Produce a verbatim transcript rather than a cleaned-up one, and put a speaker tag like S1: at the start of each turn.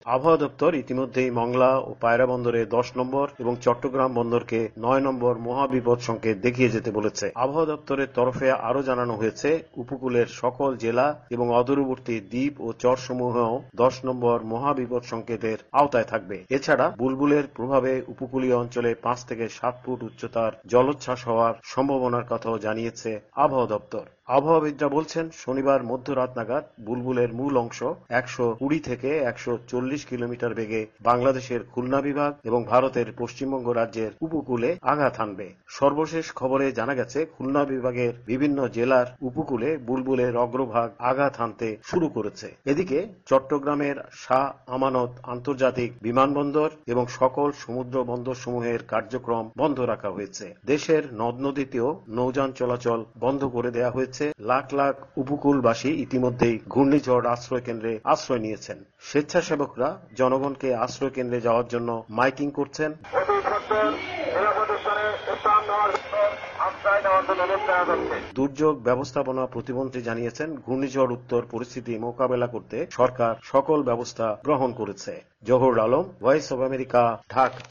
S1: আবহাওয়া দপ্তর ইতিমধ্যেই মংলা ও পায়রা বন্দরে দশ নম্বর এবং চট্টগ্রাম বন্দরকে নয় নম্বর মহাবিপদ সংকেত দেখিয়ে যেতে বলেছে। আবহাওয়া দপ্তরের তরফে আরও জানানো হয়েছে, উপকূলের সকল জেলা এবং অদূরবর্তী দ্বীপ ও চরসমূহেও দশ নম্বর মহাবিপদ সংকেতের আওতায় থাকবে। এছাড়া বুলবুলের প্রভাবে উপকূলীয় অঞ্চলে পাঁচ থেকে সাত ফুট উচ্চতার জলোচ্ছ্বাস হওয়ার সম্ভাবনার কথাও জানিয়েছে আবহাওয়া দপ্তর। আবহাওয়াবিদরা বলছেন, শনিবার মধ্যরাত নাগাদ বুলবুলের মূল অংশ একশো কুড়ি থেকে একশো চল্লিশ কিলোমিটার বেগে বাংলাদেশের খুলনা বিভাগ এবং ভারতের পশ্চিমবঙ্গ রাজ্যের উপকূলে আঘাত হানবে। সর্বশেষ খবরে জানা গেছে, খুলনা বিভাগের বিভিন্ন জেলার উপকূলে বুলবুলের অগ্রভাগ আঘাত হানতে শুরু করেছে। এদিকে চট্টগ্রামের শাহ আমানত আন্তর্জাতিক বিমানবন্দর এবং সকল সমুদ্র বন্দরসমূহের কার্যক্রম বন্ধ রাখা হয়েছে। দেশের নদ নদীতেও নৌযান চলাচল বন্ধ করে দেওয়া হয়েছে। লাখ লাখ উপকূলবাসী ইতিমধ্যেই ঘূর্ণিঝড় আশ্রয় কেন্দ্রে আশ্রয় নিয়েছেন। স্বেচ্ছাসেবকরা জনগণকে আশ্রয় কেন্দ্রে যাওয়ার জন্য মাইকিং করছেন। দুর্যোগ ব্যবস্থাপনা প্রতিমন্ত্রী জানিয়েছেন, ঘূর্ণিঝড় উত্তর পরিস্থিতি মোকাবেলা করতে সরকার সকল ব্যবস্থা গ্রহণ করেছে। Zahur Alam, voice of America, Dhaka.